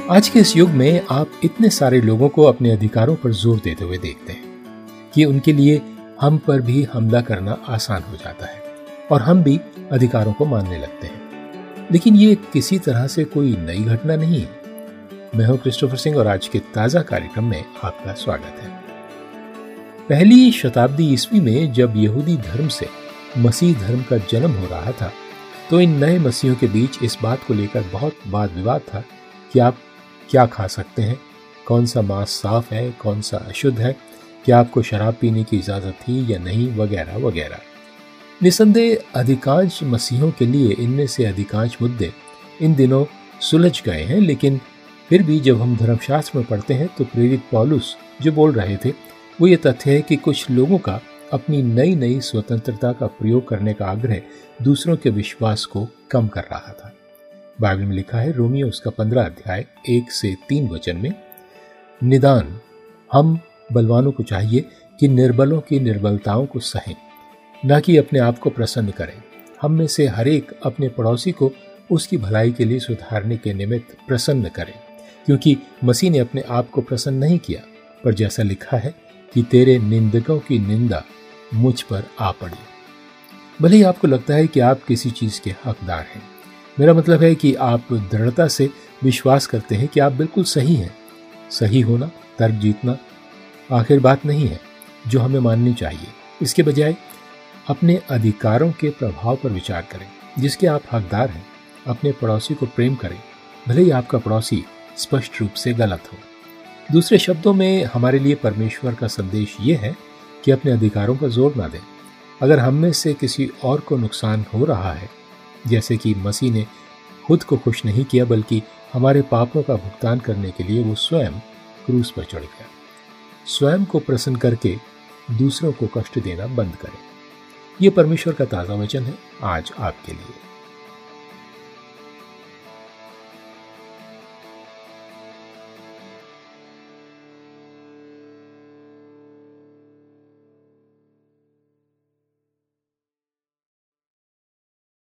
आज के इस युग में आप इतने सारे लोगों को अपने अधिकारों पर जोर देते हुए देखते हैं कि उनके लिए हम पर भी हमला करना आसान हो जाता है और हम भी अधिकारों को मानने लगते हैं। लेकिन ये किसी तरह से कोई नई घटना नहीं है। मैं हूं क्रिस्टोफर सिंह और आज के ताजा कार्यक्रम में आपका स्वागत है। पहली शताब्दी ईस्वी में जब यहूदी धर्म से मसीह धर्म का जन्म हो रहा था, तो इन नए मसीहों के बीच इस बात को लेकर बहुत वाद विवाद था कि आप क्या खा सकते हैं, कौन सा मांस साफ है, कौन सा अशुद्ध है, क्या आपको शराब पीने की इजाजत थी या नहीं, वगैरह वगैरह। निसंदेह अधिकांश मसीहों के लिए इनमें से अधिकांश मुद्दे इन दिनों सुलझ गए हैं, लेकिन फिर भी जब हम धर्मशास्त्र में पढ़ते हैं तो प्रेरित पौलुस जो बोल रहे थे वो ये तथ्य है कि कुछ लोगों का अपनी नई नई स्वतंत्रता का प्रयोग करने का आग्रह दूसरों के विश्वास को कम कर रहा था। बाइबल में लिखा है, रोमियो उसका 15 अध्याय 1 से 3 वचन में, निदान हम बलवानों को चाहिए कि निर्बलों की निर्बलताओं को सहें, न कि अपने आप को प्रसन्न करें। हम में से हर एक अपने पड़ोसी को उसकी भलाई के लिए सुधारने के निमित्त प्रसन्न करें, क्योंकि मसीह ने अपने आप को प्रसन्न नहीं किया, पर जैसा लिखा है कि तेरे निंदकों की निंदा मुझ पर आ पड़ी। भले ही आपको लगता है कि आप किसी चीज के हकदार हैं, मेरा मतलब है कि आप दृढ़ता से विश्वास करते हैं कि आप बिल्कुल सही हैं। सही होना, तर्क जीतना आखिर बात नहीं है जो हमें माननी चाहिए। इसके बजाय अपने अधिकारों के प्रभाव पर विचार करें जिसके आप हकदार हैं। अपने पड़ोसी को प्रेम करें, भले ही आपका पड़ोसी स्पष्ट रूप से गलत हो। दूसरे शब्दों में हमारे लिए परमेश्वर का संदेश ये है कि अपने अधिकारों पर जोर ना दें। अगर हम में से किसी और को नुकसान हो रहा है, जैसे कि मसीह ने खुद को खुश नहीं किया बल्कि हमारे पापों का भुगतान करने के लिए वो स्वयं क्रूस पर चढ़ गया, स्वयं को प्रसन्न करके दूसरों को कष्ट देना बंद करें। ये परमेश्वर का ताज़ा वचन है आज आपके लिए।